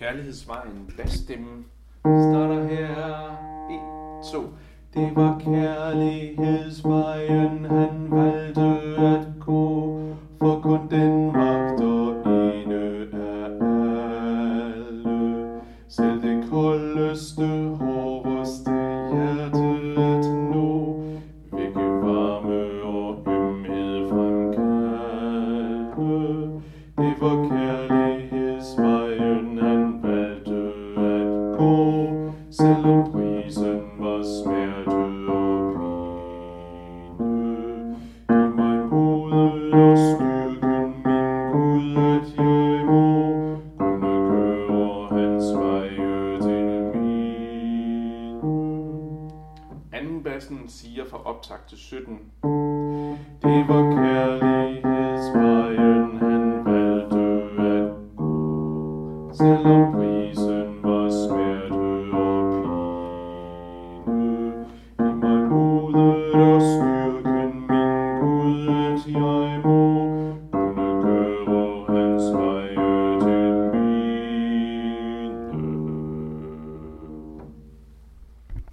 Kærlighedsvejen, basstemme starter her. 1, 2. Det var kærlighedsvejen, han valgte at gå, for kun den magter ene af alle. Selv det koldeste, hårdeste hjerte at nå, vække varme og ømhed fremkalde. Det var kærlighedsvejen, han valgte at gå, selvom prisen var smerte og pine. Giv mig modet og styrken, min Gud, at jeg må kunne gøre hans veje til mine. Anden bassen siger fra optakt til 17. Det var kærlighedsvejen, han valgte at gå, selvom